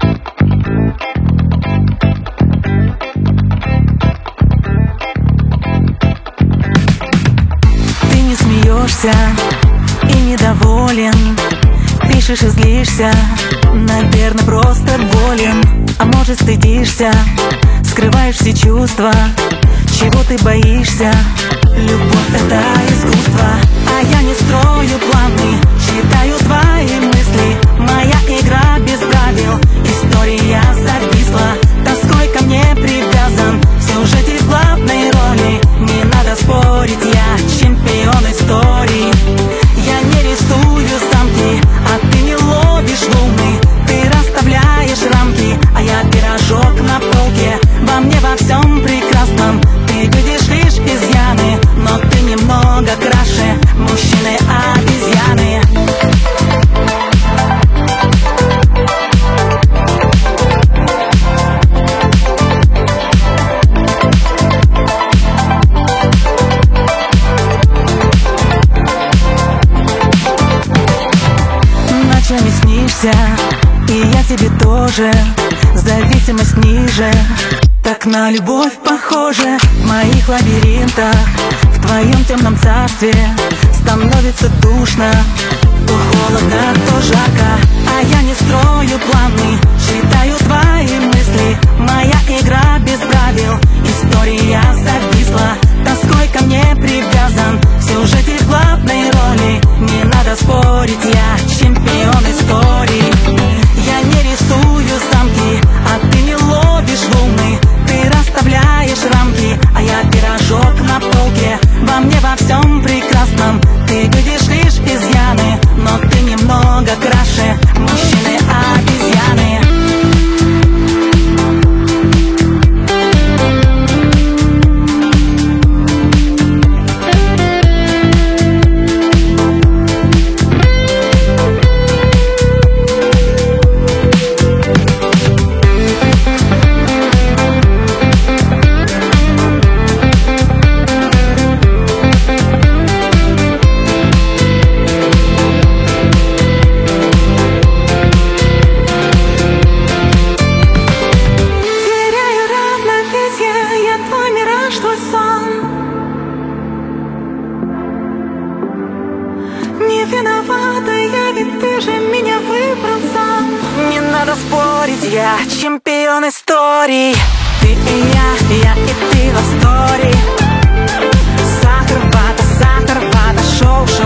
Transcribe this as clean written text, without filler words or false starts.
Ты не смеешься и недоволен, пишешь и злишься, наверное, просто болен. А может, стыдишься, скрываешь все чувства. Чего ты боишься? Любовь — это искусство. А я не строю планы, читаю твои мысли. Моя игра без правил, история зависла. Тоской ко мне привязан, в сюжете главной роли. Не надо спорить, я чемпион истории. Я не рисую замки, а ты не ловишь волны. Ты расставляешь рамки, а я пирожок на полке. Во мне во всем прекрасном ты видишь лишь изъяны, но ты немного краше мужчины-обезьяны. Ночами снишься, и я тебе тоже. Зависимость ниже, так на любовь похоже. В моих лабиринтах, в твоем темном царстве становится душно. То холодно, то жарко, а я не строю планы, читаю твои мысли. Моя игра без правил, история зависла. Тоской ко мне привязан, в сюжете главной роли. Не надо спорить, я чемпион истории. Я не рисую замки, а ты не ловишь волны. Ты расставляешь рамки, а я пирожок на полке. Во мне во всем прекрасном ты видишь лишь изъяны, но ты немного краше мужчины-обезьяны. Не виновата я, ведь ты же меня выбрал сам. Не надо спорить, я чемпион истории. Ты и я и ты в истории. Сахар, вата, шоу.